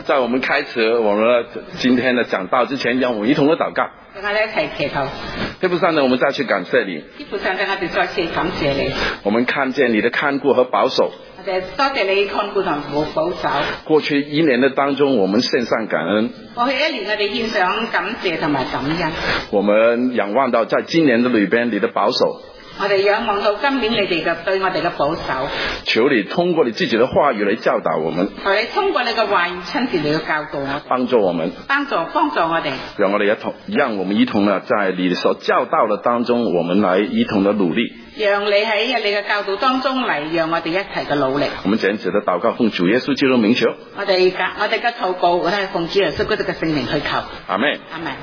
在我們開始我們今天的講道之前，讓我們一同的禱告。 我哋一齊祈禱。 天父上帝，我們再去感謝你。 天父上帝，我哋再次感謝你。 我們看見你的看顧和保守。 我哋多謝你看顧同保守。 過去一年的當中，我們獻上感恩。 過去一年我哋獻上感謝同埋感恩。 我們仰望到在今年的裏邊，你的保守。 我哋仰望到今年你哋嘅對我哋嘅保守。 求你通過你自己的話語來教導我們。 求你通過你嘅話語親自嚟教導我哋。 幫助我們。 幫助我哋。 讓我們一同呢，在你所教導的當中，我們來一同的努力。 讓你喺你嘅教導當中嚟，讓我哋一齊嘅努力。 我們這樣子的禱告，奉主耶穌基督名求。 我哋嘅禱告，我哋奉主耶穌基督嘅聖名去求。 阿們。 阿們。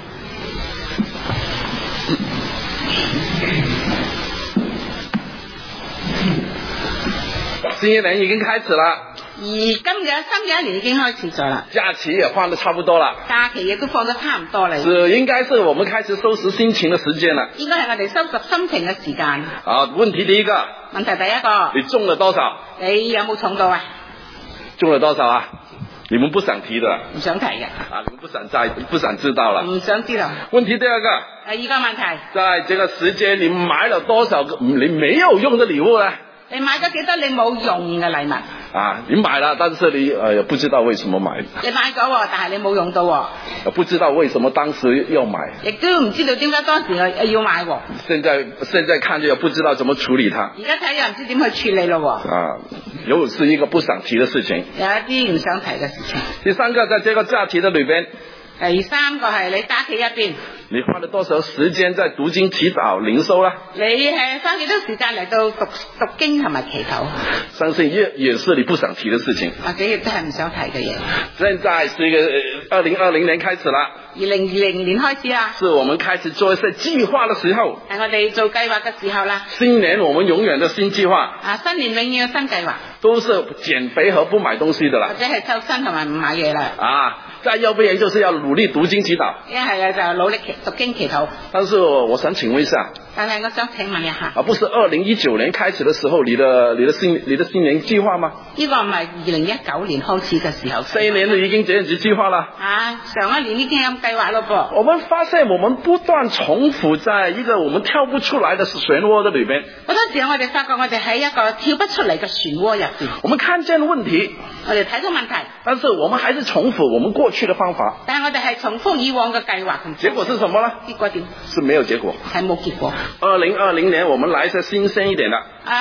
新一年已經開始了， 而今嘅新嘅一年已經開始咗啦。 假期也放得差不多了， 假期亦都放得差唔多啦。 是應該是我們開始收拾心情的時間了。 應該係我哋收拾心情嘅時間。 好，問題第一個。 問題第一個。 你中了多少？ 你有冇重到啊？ 中了多少啊？你們不想提的。 唔想提嘅。 啊，你們不想知道了。 唔想知道。 問題第二個。 第二個問題。 在這個時間，你買了多少個你沒有用的禮物呢？ 你買咗幾多你冇用嘅禮物？ 啊，你買了，但是你不知道為什麼買。 你買咗，但係你冇用到。 不知道為什麼當時要買。 亦都唔知道點解當時要買。 現在看就不知道怎麼處理它。 而家睇又唔知點去處理咯。 啊，又是一個不想提的事情。 有一啲唔想提嘅事情。 第三個，在這個假期的裏邊。 第三個係你假期入邊。 你花了多少時間在讀經、祈禱、靈修啦？ 你係花幾多時間嚟到讀經同埋祈禱？ 相信也是你不想提的事情。 或者亦都係唔想提嘅嘢。 現在是一個2020年開始啦。 2020年開始啦。 是我們開始做一些計劃的時候。 係我哋做計劃嘅時候啦。 新年我們永遠的新計劃。 啊，新年永遠嘅新計劃。 都是減肥和不買東西的啦。 或者係瘦身同埋唔買嘢啦。 啊，再要不然就是要努力讀經祈禱。 一係啊就努力讀經祈禱。 但是我想請問一下。 但係我想請問一下。 不是2019年開始的時候，你的新年計劃嗎？ 呢個唔係2019年開始嘅時候。 4年都已經這樣子計劃啦。 啊，上一年已經有計劃咯噃。 我們發現我們不斷重複在一個我們跳不出來的漩渦的裏邊。 好多時候我哋發覺我哋喺一個跳不出嚟嘅漩渦入邊。 我們看見問題， 我哋睇到問題， 但是我們還是重複我們過去的方法。 但係我哋係重複以往嘅計劃。 結果是什麼呢？ 結果點？ 是沒有結果。 係冇結果。 2020年我們來一些新鮮一點的。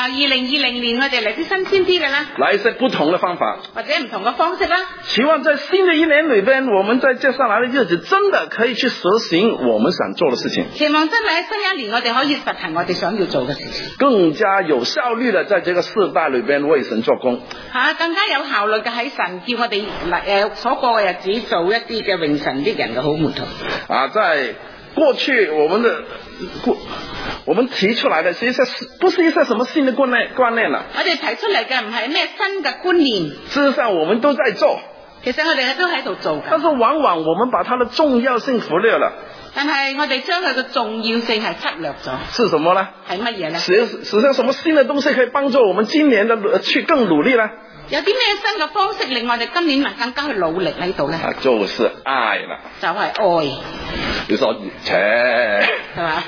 2020年我哋嚟啲新鮮啲嘅啦。 來一些不同的方法。 或者唔同嘅方式啦。 希望在新的一年裏邊，我們在接下來的日子真的可以去實行我們想做的事情。 期望真係喺新一年我哋可以實行我哋想要做嘅事情。 更加有效率的在這個世代裏邊為神做工。 更加有效率嘅喺神叫我哋所過嘅日子做一啲嘅榮神啲人嘅好門徒。 在過去我們提出來的是不是一些什麼新的觀念啦？ 我哋提出嚟嘅唔係咩新嘅觀念。 事實上我們都在做。 其實我哋都喺度做緊。 但是往往我們把它的重要性忽略了。 但係我哋將佢嘅重要性係忽略咗。 是什麼呢？ 係乜嘢呢？ 實在什麼新的東西可以幫助我們今年的去更努力呢？ 有啲咩新嘅方式令我哋今年更加去努力喺度呢？ 就是愛啦。 就係愛。 你說係嘛？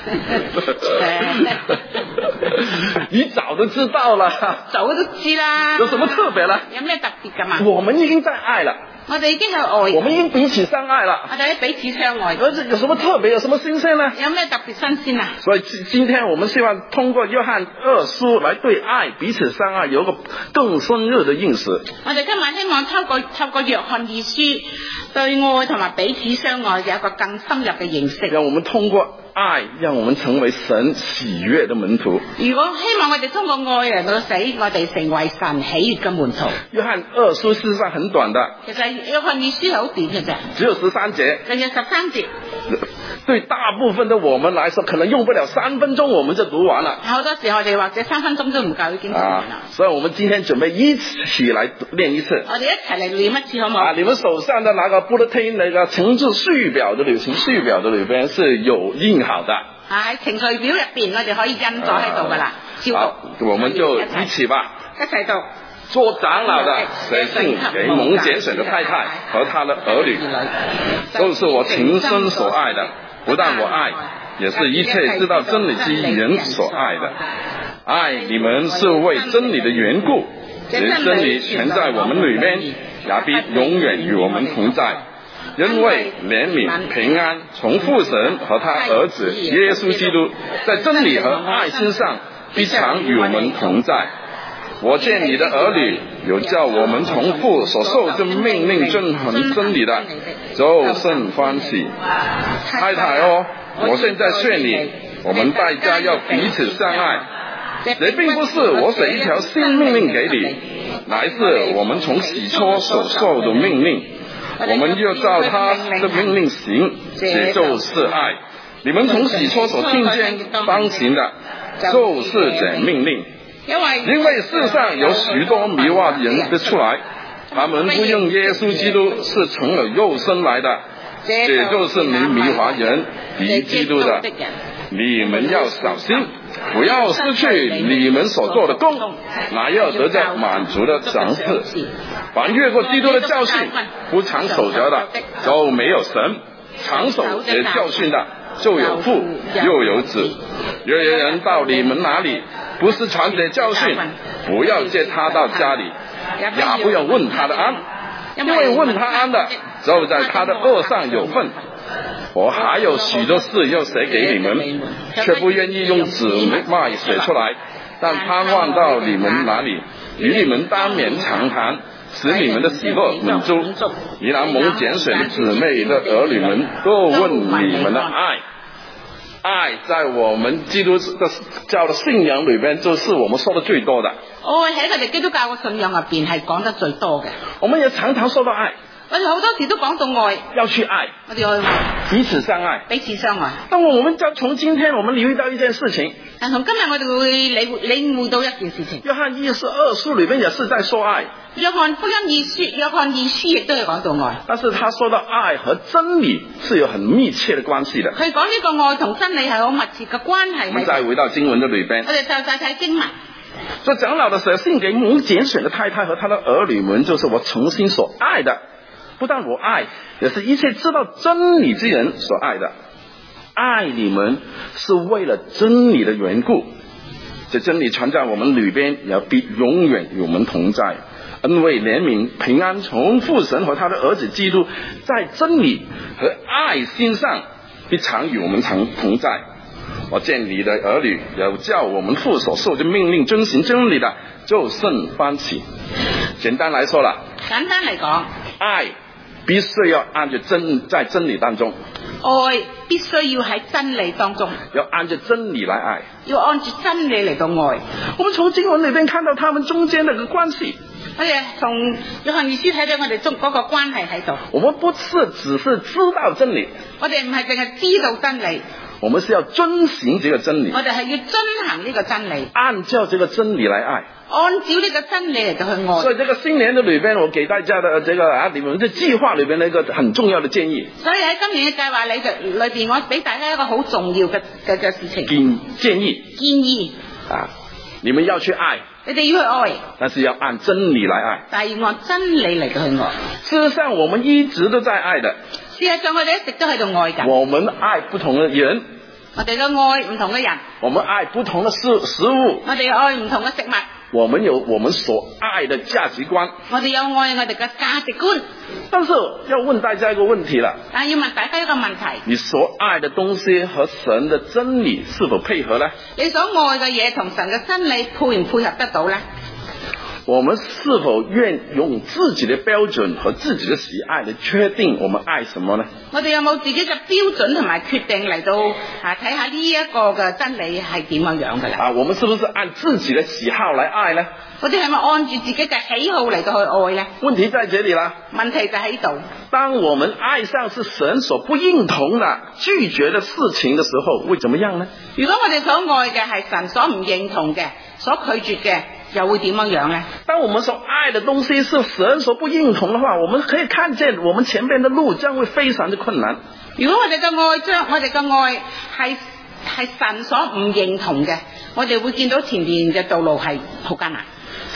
你早都知道了。 早都知啦。 有什麼特別呢？ 有咩特別㗎嘛？ 我們已經在愛了。 我哋已經有愛。 我們已經彼此相愛了。 我哋彼此相愛。 有什麼特別？有什麼新鮮呢？ 有咩特別新鮮啊？ 所以今天我們希望通過約翰2書來對愛彼此相愛有一個更深入的認識。 我哋今晚希望透過約翰2書對愛同埋彼此相愛有一個更深入嘅認識。 讓我們通過愛，讓我們成為神喜悅的門徒。 如果希望我哋通過愛嚟到使我哋成為神喜悅嘅門徒。 約翰2書事實上很短的。 其實約翰2書好短嘅啫。 只有13節。 淨係13節。 對大部分的我們來說，可能用不了3分鐘，我們就讀完了。 好多時候我哋或者3分鐘都唔夠已經讀完啦。 所以我們今天準備一起來練一次。 我哋一齊嚟練一次好唔好？ 你們手上的那個 bulletin 那個程序序表的程序表的裏邊是有印好的。 喺程序表入邊，我哋可以印咗喺度噶啦。 好，我們就一起吧。 一齊讀。 做长老的写信给蒙拣选的太太和他的儿女，都是我情深所爱的。不但我爱，也是一切知道真理之人所爱的。爱你们是为真理的缘故，使真理全在我们里面，也必永远与我们同在。因为怜悯平安从父神和他儿子耶稣基督在真理和爱心上必常与我们同在。我见你的儿女有叫我们从父所受之命令遵行真理的，就甚欢喜。太太哦，我现在劝你，我们大家要彼此相爱。这并不是我写一条新命令给你，乃是我们从起初所受的命令，我们要照他的命令行，这就是爱。你们从起初所听见当行的，就是这命令。因为世上有许多迷惑的人的出来，他们不用耶稣基督是成了肉身来的，这就是迷惑人敌基督的。你们要小心，不要失去你们所做的工，乃要得着满足的赏赐。凡越过基督的教训不常守着的，就没有神；常守这教训的，就有父又有子。若有人到你们哪里，不是传这教训，不要接他到家里，也不要问他的安，因为问他安的，就在他的恶上有份。我还有许多事要写给你们，却不愿意用纸墨写出来，但盼望到你们哪里，与你们当面长谈，使你们的喜乐满足。你那蒙拣选的姊妹的儿女们都问你们的爱。爱在我們基督教的信仰裏邊，就是我們說的最多的。 愛喺佢哋基督教嘅信仰入邊係講得最多嘅。 我們也常常說到愛， 我哋好多時都講到愛， 要去愛， 我哋要愛， 彼此相愛， 彼此相愛。 但我們從今天我們留意到一件事情， 但從今日我哋會領會到一件事情。 約翰22書裏邊也是在說愛。 約翰福音約翰二書亦都係講到愛， 但是他說到愛和真理是有很密切的關係的。 佢講呢個愛同真理係好密切嘅關係。 我們再回到經文的裏邊， 我哋再睇經文。 這長老的寫信給蒙揀選的太太和他的兒女們，就是我誠心所愛的。不但我愛，也是一切知道真理之人所愛的。愛你們是為了真理的緣故，這真理存在我們裏邊，也必永遠與我們同在。恩惠憐憫平安從父神和他的兒子基督在真理和愛心上必常與我們同在。我見你的兒女有叫我們父所受的命令遵行真理的，就甚歡喜。簡單來說啦， 簡單嚟講， 愛必須要按着在真理當中， 愛必須要喺真理當中， 要按着真理來愛， 要按住真理嚟到愛。 我們從經文裏邊看到他們中間那個關係。 我哋從約翰二書睇到我哋中嗰個關係喺度。 我們不是只是知道真理， 我哋唔係淨係知道真理， 我們是要遵行這個真理。 我哋係要遵行呢個真理， 按照這個真理來愛， 按照呢個真理嚟到去愛。 所以這個新年的裏邊，我給大家的這個你們的計劃裏邊的一個很重要的建議。 所以喺今年嘅計劃裏邊，我俾大家一個好重要嘅事情。 建議啊，你們要去愛。 你哋要去愛， 但是要按真理來愛， 但係要按真理嚟到去愛。 事實上，我們一直都在愛的。 事實上，我哋一直都喺度愛緊。 我們愛不同的人， 我哋嘅愛唔同嘅人。 我們愛不同的食物， 我哋愛唔同嘅食物。 我們有我們所愛的價值觀， 我哋有愛我哋嘅價值觀。 但是要問大家一個問題啦， 但係要問大家一個問題： 你所愛的東西和神的真理是否配合呢？ 你所愛嘅嘢同神嘅真理配唔配合得到呢？ 我們是否願用自己的標準和自己的喜愛來確定我們愛什麼呢？ 我哋有冇自己嘅標準同埋決定嚟到睇下呢一個嘅真理係點樣樣嘅咧？ 我們是不是按自己的喜好來愛呢？ 我哋係咪按住自己嘅喜好嚟到去愛呢？ 問題在這裏啦。 問題就喺度。 當我們愛上是神所不認同的、拒絕的事情的時候，會怎麼樣呢？ 如果我哋所愛嘅係神所唔認同嘅、所拒絕嘅，又會點樣樣呢？ 當我們所愛的東西是神所不認同的話，我們可以看見我們前面的路將會非常的困難。 如果我哋嘅愛係神所唔認同嘅，我哋會見到前面嘅道路係好艱難。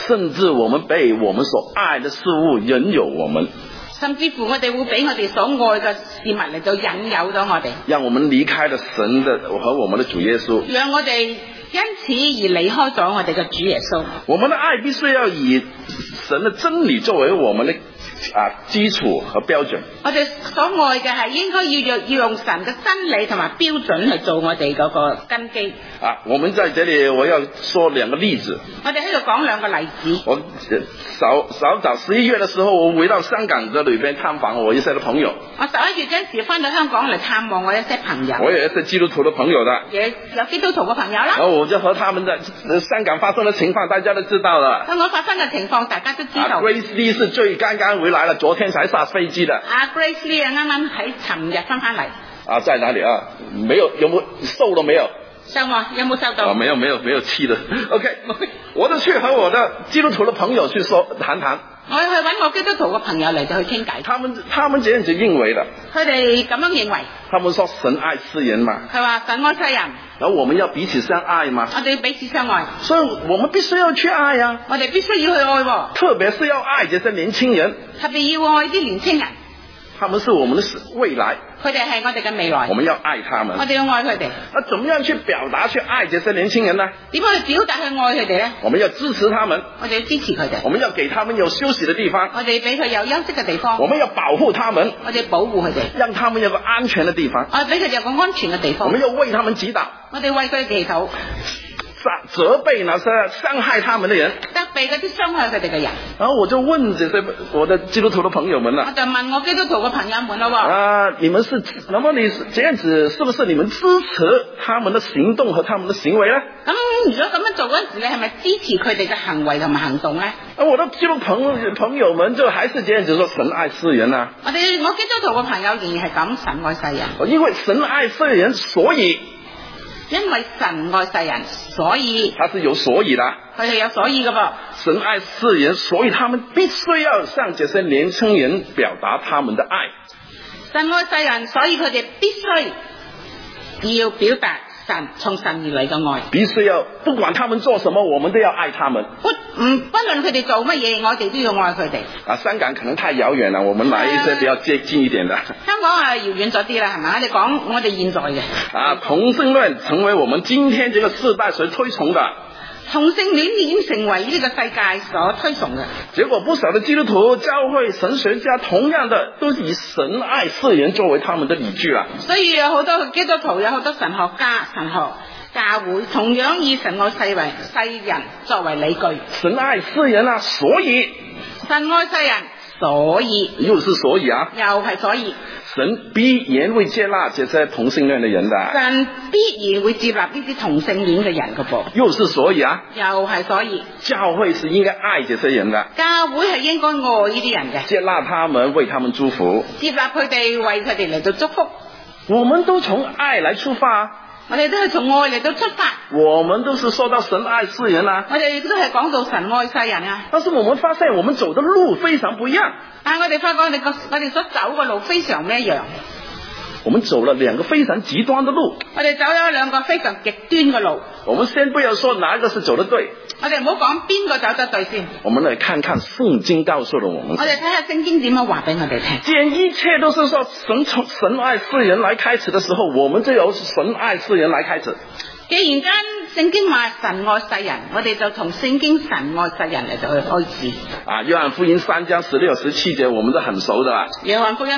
甚至我們被我們所愛的事物引誘我們， 甚至乎我哋會俾我哋所愛嘅事物嚟到引誘咗我哋， 讓我們離開了神的和我們的主耶穌， 讓我哋因此而離開咗我哋嘅主耶穌。 我們的愛必須要以神的真理作為我們的基礎和標準。 我哋所愛嘅係應該要用神嘅真理同埋標準去做我哋嗰個根基。 我們在這裏我要說兩個例子。 我哋喺度講兩個例子。 我早11月的時候，我回到香港這裏邊探訪我一些的朋友。 我11月嗰時翻到香港嚟探望我一些朋友。 我有一些基督徒的朋友的。 有基督徒嘅朋友啦。 然後我就和他們在香港發生的情況，大家都知道了。 香港發生嘅情況，大家都知道。 Grace Lee 是最剛剛回來了，昨天才下飛機的。 Grace Lee 啱啱喺尋日翻嚟。 在哪裏啊？沒有瘦了沒有？ 收啊？有冇收到？ 沒有氣的。OK， 我就去和我的基督徒的朋友去談談。 我去揾我基督徒嘅朋友嚟到去傾偈。 他們這樣子認為的。 佢哋咁樣認為。 他們說神愛世人嘛。 佢話神愛世人。 然後我們要彼此相愛嘛。 我哋要彼此相愛。 所以我們必須要去愛啊。 我哋必須要去愛喎。 特別是要愛這些年輕人。 特別要愛啲年輕人。 他們是我們的未來。 佢哋係我哋嘅未來。 我們要愛他們。 我哋要愛佢哋。 那怎麼樣去表達去愛這些年輕人呢？ 點樣去表達去愛佢哋呢？ 我們要支持他們。 我哋要支持佢哋。 我們要給他們有休息的地方。 我哋俾佢有休息嘅地方。 我們要保護他們。 我哋保護佢哋。 讓他們有個安全的地方。 我哋俾佢哋有個安全嘅地方。 我們要為他們祈禱。 我哋為佢哋祈禱。 責備那些傷害他們的人， 責備嗰啲傷害佢哋嘅人。 然後我就問這些我的基督徒的朋友們了。 我就問我基督徒嘅朋友們咯。 你們是，那麼你這樣子，是不是你們支持他們的行動和他們的行為呢？ 咁如果咁樣做嗰陣時，你係咪支持佢哋嘅行為同埋行動呢？ 我的基督徒朋友們就還是這樣子說，神愛世人啊。 我基督徒嘅朋友仍然係咁，神愛世人。 因為神愛世人，所以。 因為神愛世人，所以他是有所以的， 佢係有所以嘅噃。 神愛世人，所以他們必須要向這些年輕人表達他們的愛。 神愛世人，所以佢哋必須要表達神從神而嚟嘅愛。 必須要，不管他們做什麼，我們都要愛他們。 不論佢哋做乜嘢，我哋都要愛佢哋。 香港可能太遙遠了，我們來一些比較接近一點的。 香港係遙遠咗啲啦，係咪？你講我哋現在嘅。 同性戀成為我們今天這個世代所推崇的。 同性戀已經成為呢個世界所推崇嘅。 結果不少的基督徒、教會神學家，同樣的都以神愛世人作為他們的理據啦。所以有好多基督徒，有好多神學家、神學教會，同樣以神愛世人作為理據。 神愛世人啊，所以神愛世人，所以又是所以啊， 又係所以。 神必然會接納這些同性戀的人的。 神必然會接納呢啲同性戀嘅人嘅噃。 又是所以啊， 又係所以。 教會是應該愛這些人的。 教會係應該愛呢啲人嘅。 接納他們，為他們祝福。 接納佢哋，為佢哋嚟到祝福。 我們都從愛來出發。 我哋都係從愛嚟到出發。 我們都是說到神愛世人啊。 我哋都係講到神愛世人啊。 但是我們發現我們走的路非常不一樣。 但係我哋發覺我哋所走嘅路非常唔一樣。 我們走了兩個非常極端的路。 我哋走咗兩個非常極端嘅路。 我們先不要說哪一個是走得對。 我哋唔好講邊個走得對先。 我們來看看聖經告訴了我們。 我哋睇下聖經點樣話俾我哋聽。 既然一切都是說神愛世人來開始的時候，我們就由神愛世人來開始。 既然間聖經話神愛世人，我哋就從聖經神愛世人嚟到去開始。 約翰福音3章16、17節我們都很熟的啦。 約翰福音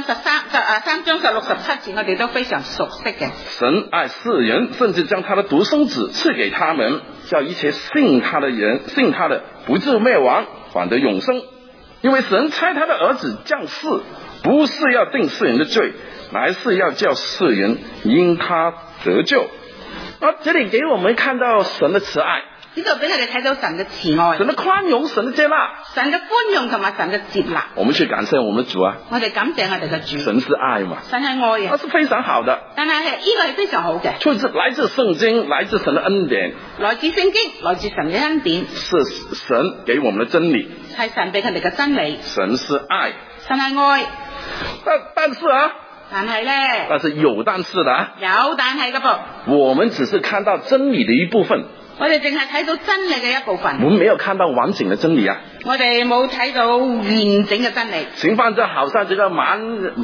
3章16、17節我哋都非常熟悉嘅。 神愛世人，甚至將他的獨生子賜給他們，叫一切信他的不至滅亡，反得永生。因為神差他的兒子降世，不是要定世人的罪，乃是要叫世人因他得救。這裏給我們看到神的慈愛， 呢度俾我哋睇到神嘅慈愛， 神的寬容，神的接納， 神嘅寬容同埋神嘅接納。 我們去感謝我們的主啊！ 我哋感謝我哋嘅主。 神是愛嘛？ 神係愛嘅， 那是非常好的。 但係呢個係非常好嘅， 來自聖經，來自神的恩典， 來自聖經，來自神嘅恩典， 是神給我們的真理， 係神俾佢哋嘅真理。 神是愛， 神係愛， 但是啊。 但係呢， 但是有但是的啊， 有但係嘅噃。 我們只是看到真理的一部分， 我哋淨係睇到真理嘅一部分， 我們沒有看到完整的真理啊。 我哋冇睇到完整嘅真理。 情況就好像這個盲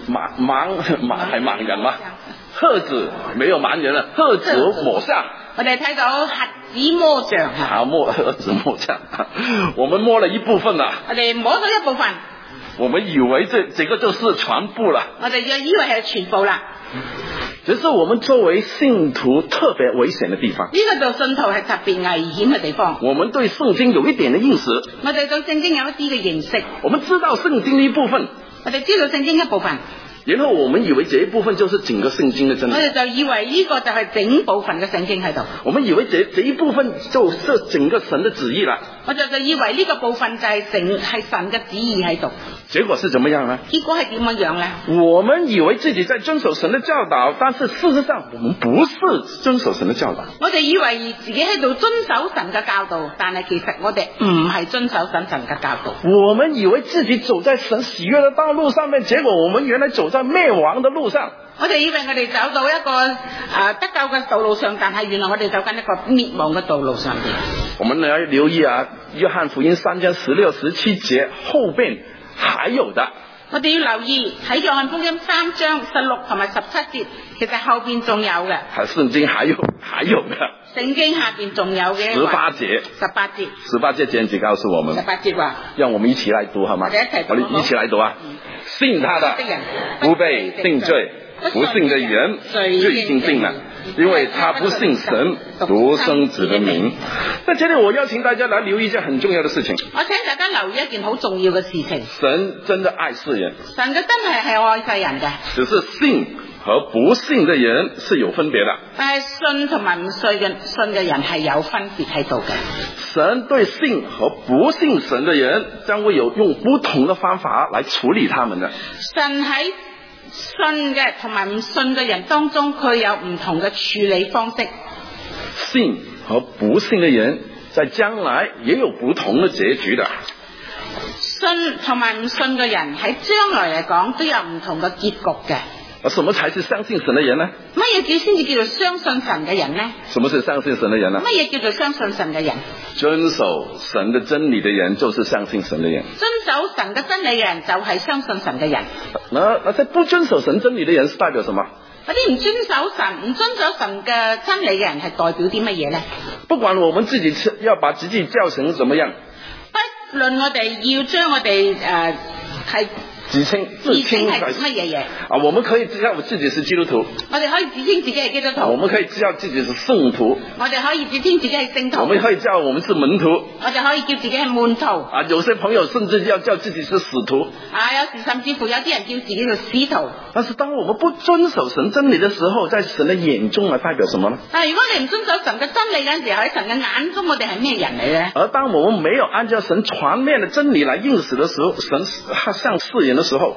人嘛，瞎子沒有盲人了，瞎子摸象。 我哋睇到瞎子摸象啊， 瞎子摸象，我們摸了一部分啦。 我哋摸到一部分， 我們以為這個就是全部了。 我哋就以為係全部啦。 這是我們作為信徒特別危險的地方。 呢個做信徒係特別危險嘅地方。 我們對聖經有一點的認識， 我哋對聖經有一啲嘅認識。 我們知道聖經的一部分， 我哋知道聖經一部分。 然後我們以為這一部分就是整個聖經的真理。 我哋就以為呢個就係整部分嘅聖經喺度。 我們以為這一部分就是整個神的旨意啦。 我就以為呢個部分就係神嘅旨意喺度。 結果是怎麼樣呢？ 結果係點樣呢？ 我們以為自己在遵守神的教導，但是事實上我們不是遵守神的教導。 我哋以為自己喺度遵守神嘅教導，但係其實我哋唔係遵守神嘅教導。 我們以為自己走在神喜悅的道路上面，結果我們原來走在滅亡的路上。 我哋以為我哋走到一個得救嘅道路上，但係原來我哋走緊一個滅亡嘅道路上邊。 我們要留意啊，約翰福音3章16、17節後邊還有的。 我哋要留意喺約翰福音3章16同埋17節，其實後邊仲有嘅。 係聖經還有嘅。 聖經下邊仲有嘅。 18節。18節簡直告訴我們。 18節話。讓我們一起來讀好嗎？ 我哋一起來讀啊！信他的不被定罪，不信的人罪已經定了，因為他不信神獨生子的名。在這裏我邀請大家來留意一件很重要的事情。 我請大家留意一件好重要嘅事情。 神真的愛世人。 神嘅真係愛世人嘅。 只是信和不信的人是有分別的。 但係信同埋唔信嘅人係有分別喺度嘅。 神對信和不信神的人將會有用不同的方法來處理他們的。 神喺信嘅同埋唔信嘅人當中，佢有唔同嘅處理方式。 信和不信的人在將來也有不同的結局的。 信同埋唔信嘅人喺將來嚟講都有唔同嘅結局嘅。 什麼才是相信神的人呢？ 乜嘢先至叫做相信神嘅人呢？ 什麼是相信神的人呢？ 乜嘢叫做相信神嘅人？ 遵守神的真理的人就是相信神的人。 遵守神嘅真理嘅人就係相信神嘅人。 那在不遵守神真理的人是代表什麼？ 嗰啲唔遵守神嘅真理嘅人係代表啲乜嘢呢？ 不管我們自己要把自己叫成怎麼樣， 不論我哋要將我哋係自稱係乜嘢嘢啊？我們可以知道自己是基督徒， 我哋可以自稱自己係基督徒。 我們可以知道自己是聖徒， 我哋可以自稱自己係聖徒。 我們可以叫我們是門徒， 我哋可以叫自己係門徒。 啊，有些朋友甚至要叫自己是使徒。 有時甚至乎有啲人叫自己做使徒。 但是當我們不遵守神真理的時候，在神的眼中代表什麼呢？ 但如果你唔遵守神嘅真理嗰陣時候，喺神嘅眼中我哋係咩人嚟呢？ 而當我們沒有按照神全面的真理來認識的時候，神向世人的時候，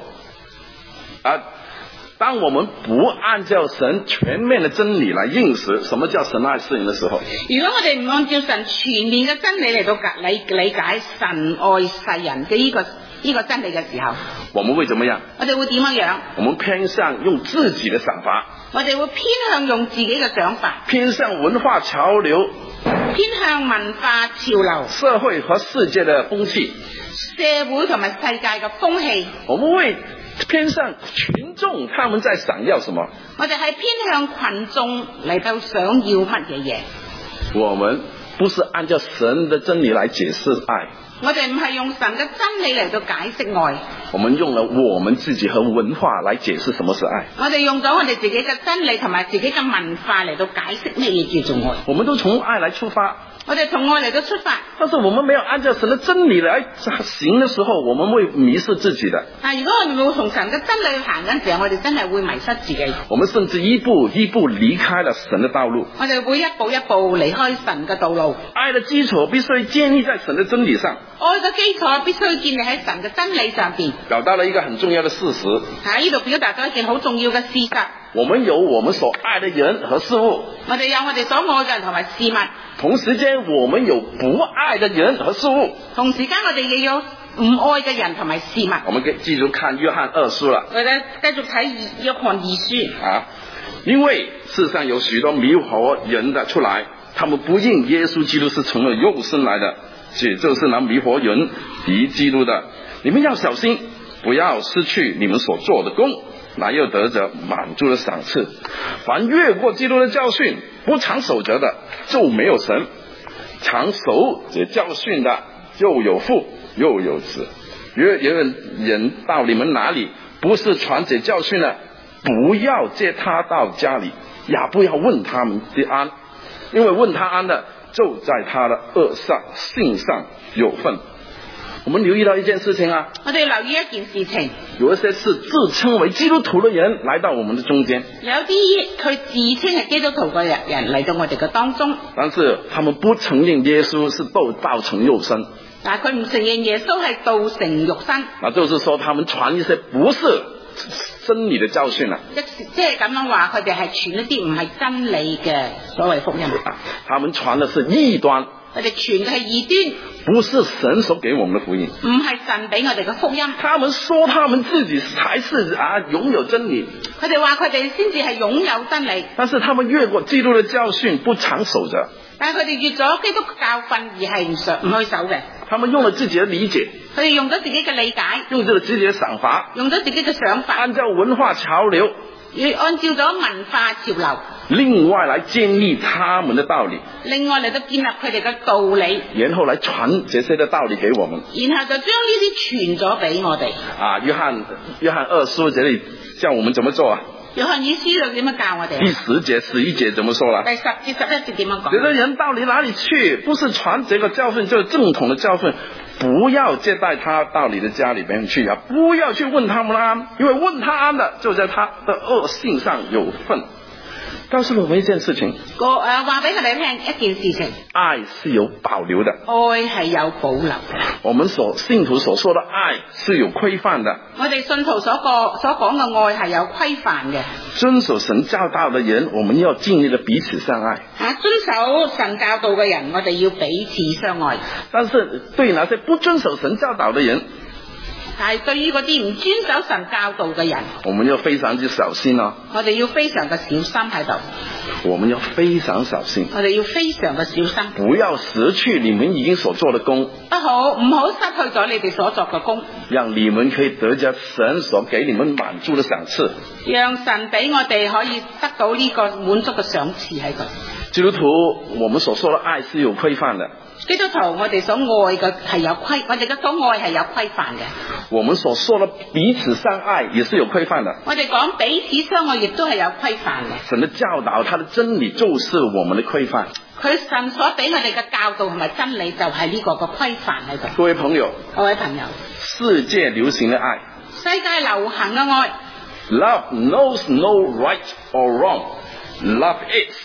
當我們不按照神全面的真理來認識什麼叫神愛世人的時候， 如果我哋唔按照神全面嘅真理嚟到理解神愛世人嘅呢個真理嘅時候， 我們會怎麼樣？ 我哋會點樣？ 我們偏向用自己的想法， 我哋會偏向用自己嘅想法， 偏向文化潮流， 偏向文化潮流， 社會和世界的風氣， 社會同埋世界嘅風氣， 我們會偏向群眾，他們在想要什麼？ 我哋係偏向群眾嚟到想要乜嘢嘢。 我們不是按照神的真理來解釋愛， 我哋唔係用神嘅真理嚟到解釋愛， 我們用了我們自己和文化來解釋什麼是愛。 我哋用咗我哋自己嘅真理同埋自己嘅文化嚟到解釋咩嘢叫做愛。 我們都從愛來出發， 我哋從愛嚟到出發， 但是我們沒有按照神的真理來行的時候，我們會迷失自己的。 如果我哋冇從神嘅真理去行嗰陣時候，我哋真係會迷失自己。 我們甚至一步一步離開了神的道路。 我哋會一步一步離開神嘅道路。 愛的基礎必須建立在神的真理上。 愛嘅基礎必須建立喺神嘅真理上邊。 表達了一個很重要的事實。 喺呢度表達咗一件好重要嘅事實。 我們有我們所愛的人和事物。 我哋有我哋所愛嘅人同埋事物。 同時間，我們有不愛的人和事物。 同時間，我哋亦有唔愛嘅人同埋事物。 我們繼續看約翰2書了。 我哋繼續睇約翰2書。 因為世上有許多迷惑人的出來， 他们不认耶稣基督是从了肉身来的，也就是那迷惑人敌基督的。你们要小心，不要失去你们所做的工，乃又得着满足的赏赐。凡越过基督的教训，不常守着的，就没有神；常守这教训的，又有父又有子。若有人到你们哪里，不是传这教训的，不要接他到家里，也不要问他们的安，因为问他安的，就在他的性上有份。我们留意到一件事情啊， 我哋留意一件事情， 有一些是自稱為基督徒的人來到我們的中間， 有啲佢自稱係基督徒嘅人嚟到我哋嘅當中， 但是他們不承認耶穌是道成肉身， 但係佢唔承認耶穌係道成肉身， 那就是說他們傳一些不是真理的教訓啦， 即係咁樣話，佢哋係傳一啲唔係真理嘅所謂福音， 他們傳的是異端， 佢哋傳嘅係異端， 不是神所給我們的福音， 唔係神俾我哋嘅福音。 他們說他們自己才是擁有真理， 佢哋話佢哋先至係擁有真理， 但是他們越過基督的教訓不常守着， 但係佢哋越咗基督教訓而係唔去守嘅。 他們用了自己的理解， 佢哋用咗自己嘅理解， 用咗自己的想法， 用咗自己嘅想法， 按照文化潮流， 按照咗文化潮流， 另外來建立他們的道理， 另外嚟到建立佢哋嘅道理， 然後來傳這些的道理給我們， 然後就將呢啲傳咗俾我哋。 約翰2書這裏教我們怎麼做啊？ 約翰二書點樣教我哋？ 第10節、11節怎麼說啦？ 第10節、11節點樣講？ 這個人到你哪裏去，不是傳這個教訓，就是正統的教訓，不要接待他到你的家裏邊去啊！不要去問他們安，因為問他安的，就在他的惡性上有份。告訴我們一件事情， 話俾佢哋聽一件事情， 愛是有保留的， 愛係有保留嘅。 我們信徒所說的愛是有規範的， 我哋信徒所講嘅愛係有規範嘅。 遵守神教導的人，我們要盡力的彼此相愛。 遵守神教導嘅人，我哋要彼此相愛。 但是對那些不遵守神教導的人， 但係對於嗰啲唔遵守神教導嘅人， 我們要非常之小心啊！ 我哋要非常嘅小心喺度。 我們要非常小心， 我哋要非常嘅小心， 不要失去你們已經所做的工。 唔好失去咗你哋所作嘅工， 讓你們可以得着神所給你們滿足的賞賜。讓神俾我哋可以得到呢個滿足嘅賞賜喺度。 基督徒，我們所說的愛是有規範的。 基督徒，我哋所愛嘅係有規，我哋嘅所愛係有規範嘅。 我們所說的彼此相愛也是有規範的。 我哋講彼此相愛亦都係有規範嘅。 神的教導，他的真理就是我們的規範。 佢神所俾我哋嘅教導同埋真理就係呢個嘅規範喺度。 各位朋友，世界流行的愛， 世界流行嘅愛 ，Love knows no right or wrong. Love is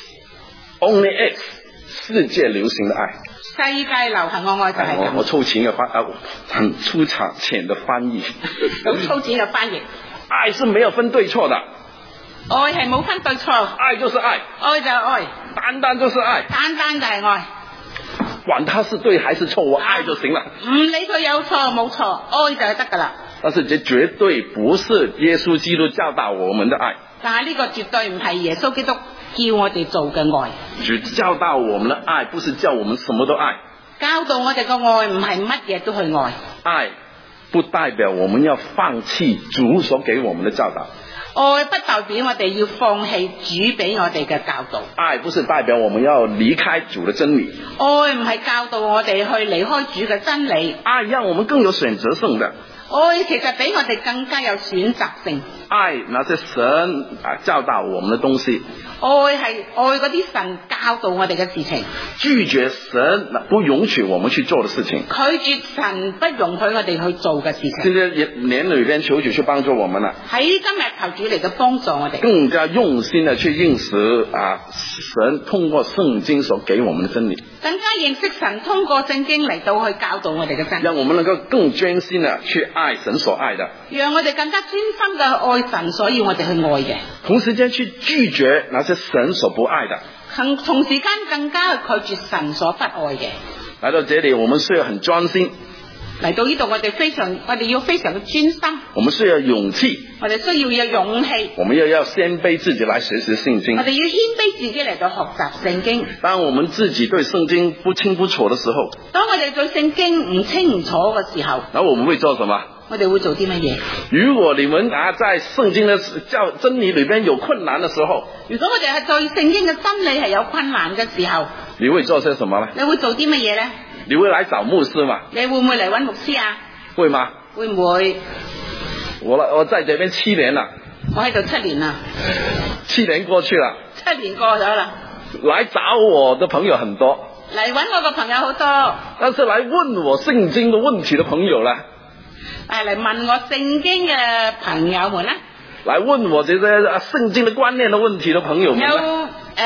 only is 世界流行的愛。 世界流行嘅愛就係咁。 我粗淺嘅很粗淺的翻譯。 咁粗淺嘅翻譯。 愛是沒有分對錯的。 愛係冇分對錯。 愛就是愛。 愛就係愛。 單單就是愛。 單單就係愛。 管他是對還是錯，我愛就行了。 唔理佢有錯冇錯，愛就係得噶啦。 但是這絕對不是耶穌基督教導我們的愛。 但係呢個絕對唔係耶穌基督叫我哋做嘅愛。 教導我們的愛不是叫我們什麼都愛。 教導我哋嘅愛唔係乜嘢都去愛。 愛不代表我們要放棄主所給我們的教導。 愛不代表我哋要放棄主俾我哋嘅教導。 愛不是代表我們要離開主的真理。 愛唔係教導我哋去離開主嘅真理。 愛讓我們更有選擇性的。 愛其實比我哋更加有選擇性。 愛那些神教導我們的東西。 愛係愛嗰啲神教導我哋嘅事情。 拒絕神不容許我們去做的事情。 拒絕神不容許我哋去做嘅事情。 今天年裏邊求主去幫助我們啦。 喺今日求主嚟到幫助我哋。 更加用心的去認識神通過聖經所給我們的真理。 更加認識神通過聖經嚟到去教導我哋嘅真理。 讓我們能夠更專心的去愛神所愛的。 讓我哋更加專心嘅愛神所要我哋去愛嘅。 同時間去拒絕那些神所不愛的。 同時間更加去拒絕神所不愛嘅。 來到這裡，我們需要很專心。 嚟到呢度，我哋要非常嘅專心。 我們需要勇氣， 我哋需要有勇氣。 我們要謙卑自己來學習聖經。 我哋要謙卑自己嚟到學習聖經。 當我們自己對聖經不清不楚的時候， 當我哋對聖經唔清唔楚嘅時候， 那我們會做什麼？ 我哋會做啲乜嘢？ 如果你們在聖經的真理裏邊有困難的時候， 如果我哋係對聖經嘅真理係有困難嘅時候， 你會做些什麼呢？ 你會做啲乜嘢呢？ 你會來找牧師嗎？ 你會唔會嚟揾牧師啊？ 會嗎？ 會唔會？ 我在這邊7年了。 我喺度7年啦。 7年過去了。 7年過咗啦。 來找我的朋友很多。 嚟揾我嘅朋友好多。 但是來問我聖經的問題的朋友呢？ 嚟問我聖經嘅朋友們呢？ 來問我這些聖經的觀念的問題的朋友們呢？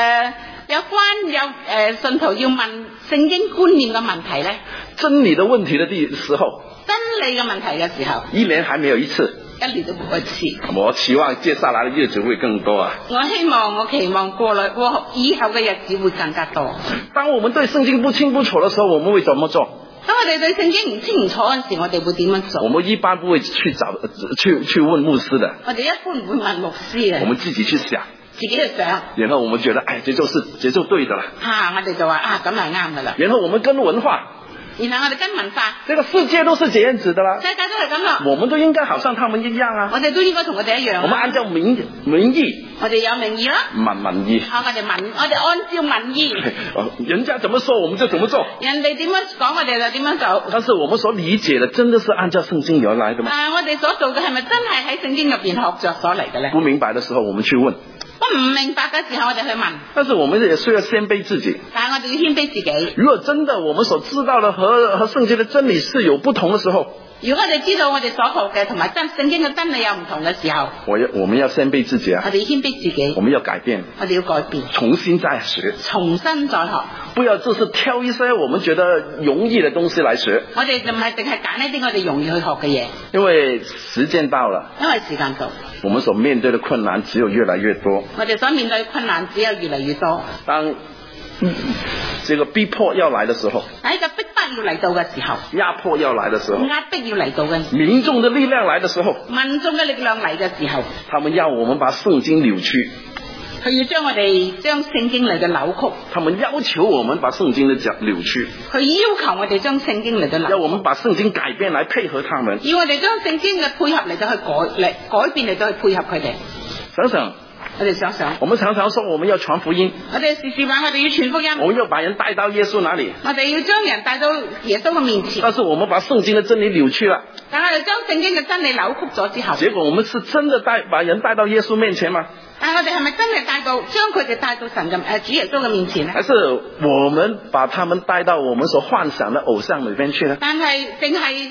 有信徒要問聖經觀念嘅問題呢？ 真理的問題的時候， 真理嘅問題嘅時候 ，1年還沒有一次 ，1年都冇一次。 我期望接下來的日子會更多啊！ 我期望過以後嘅日子會更加多。 當我們對聖經不清不楚的時候，我們會怎麼做？ 當我哋對聖經唔清唔楚嗰時，我哋會點樣做？ 我們一般不會去問牧師的。 我哋一般唔會問牧師嘅。 我們自己去想。 自己去想。 然後我們覺得，這就對的了。 我哋就話咁係啱噶啦。 然後我們跟文化。 然後我哋跟文化。 這個世界都是這樣子的啦。 世界都係咁啦。 我們都應該好像他們一樣啊。 我哋都應該同佢哋一樣。 我們按照民意。 我哋有民意啦。 民意。 我哋按照民意。 人家怎麼說我們就怎麼做。 人哋點樣講我哋就點樣做。 但是我們所理解的真的是按照聖經而來的嗎？ 我哋所做嘅係咪真係喺聖經入邊學着所嚟嘅咧？ 不明白的時候我們去問。 不明白嘅時候我哋去問。 但是我們也需要謙卑自己。 但係我哋要謙卑自己。 如果真的我們所知道的和聖經的真理是有不同的時候， 如果我哋知道我哋所學嘅同埋聖經嘅真理有唔同嘅時候， 我們要謙卑自己啊！ 我哋要謙卑自己。 我們要改變。 我哋要改變。 重新再學。 重新再學。 不要只是挑一些我們覺得容易的東西來學。 我哋就唔係淨係揀一啲我哋容易去學嘅嘢。 因為時間到了。 因為時間到。 我們所面對的困難只有越來越多。 我哋所面對的困難只有越來越多。 當這個逼迫要來的時候， 喺個逼迫要嚟到嘅時候， 壓迫要來的時候， 壓迫要嚟到嘅， 民眾的力量來的時候， 民眾嘅力量嚟嘅時候， 他們要我們把聖經扭曲。 佢要將聖經嚟嘅扭曲。 他們要求我們把聖經的扭曲。 佢要求我哋將聖經嚟嘅扭曲。 要我們把聖經改變來配合他們。 要我哋將聖經嘅配合嚟到去改變嚟到去配合佢哋。 想想。 我哋想想。 我們常常說我們要傳福音。 我哋時時話我哋要傳福音。 我們要把人帶到耶穌那裡。 我哋要將人帶到耶穌嘅面前。 但是我們把聖經的真理扭曲了。 但係我哋將聖經嘅真理扭曲咗之後。 結果我們是真的把人帶到耶穌面前嗎？ 但係我哋係咪真係將佢哋帶到神嘅主耶穌嘅面前呢？ 還是我們把他們帶到我們所幻想的偶像裏邊去呢？ 但係淨係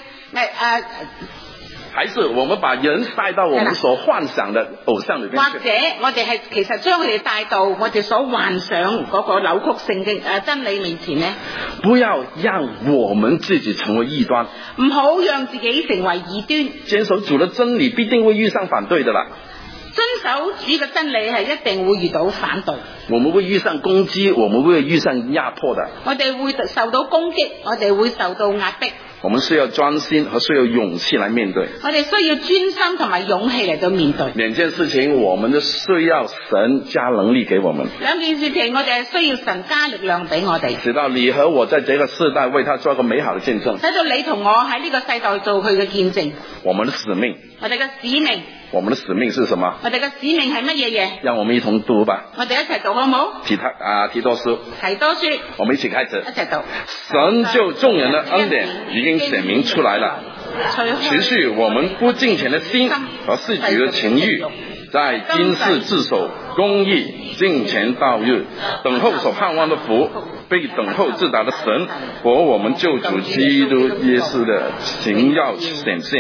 還是我們把人帶到我們所幻想的偶像裏邊去？ 或者我哋係其實將佢哋帶到我哋所幻想嗰個扭曲聖經真理面前呢？ 不要讓我們自己成為異端， 唔好讓自己成為異端。 堅守主的真理必定會遇上反對的啦。 遵守主嘅真理係一定會遇到反對。 我們會遇上攻擊，我們會遇上壓迫的。 我哋會受到攻擊，我哋會受到壓迫。 我們需要專心和需要勇氣來面對。 我哋需要專心同埋勇氣嚟到面對。 兩件事情，我們都需要神加能力給我們。 兩件事情，我哋係需要神加力量俾我哋。 直到你和我在這個世代為他做一個美好的見證。 使到你同我喺呢個世代做佢嘅見證。 我們的使命。 我哋嘅使命。 我們的使命是什麼？ 我哋嘅使命係乜嘢嘢？讓我們一同讀吧。 我哋一齊讀好唔好？ 提多書。 提多書。 我們一起開始。 一齊讀。 神就眾人的恩典已經顯明出來了，除去我們不敬虔的心和世俗的情欲，在今世自守公義敬虔到日，等候所盼望的福，被等候自達的神和我們救主基督耶穌的榮耀顯現。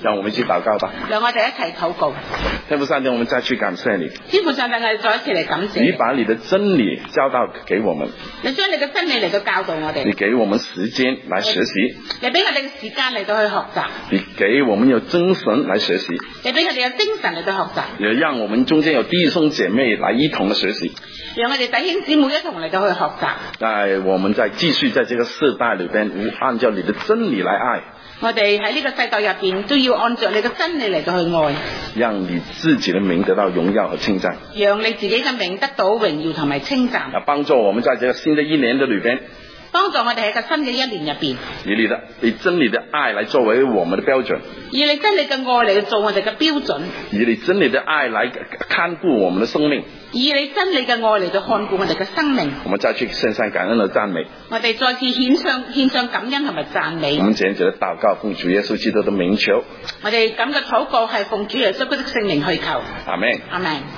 讓我們一起禱告吧。 讓我哋一齊禱告。 天父上帝，我們再去感謝你。 天父上帝，我哋再一次嚟感謝你把你的真理教導給我們。 你將你嘅真理嚟到教導我哋。 你給我們時間來學習。 你俾我哋嘅時間嚟到去學習。 你給我們有精神來學習。 你俾我哋有精神嚟到學習。 也讓我們中間有弟兄姐妹來一同的學習。 讓我哋弟兄姊妹一同嚟到去學習。 我們再繼續在這個世代裏邊，按照你的真理來愛。 我哋喺呢個世代入邊都要按照你嘅真理嚟到去愛。 讓你自己的名得到榮耀和稱讚。 讓你自己嘅名得到榮耀同埋稱讚。 幫助我們在這個新的一年的裏邊。 幫助我哋喺個新嘅一年入邊， 以真理的愛來作為我們的標準， 以你真理嘅愛嚟做我哋嘅標準， 以你真理的愛來看顧我們的生命， 以你真理嘅愛嚟到看顧我哋嘅生命。 我們再去獻上感恩和讚美， 我哋再次獻上感恩同埋讚美。 我們簡直的禱告，奉主耶穌基督的名求。 我哋咁嘅禱告係奉主耶穌基督的聖名去求。 阿們。 阿們。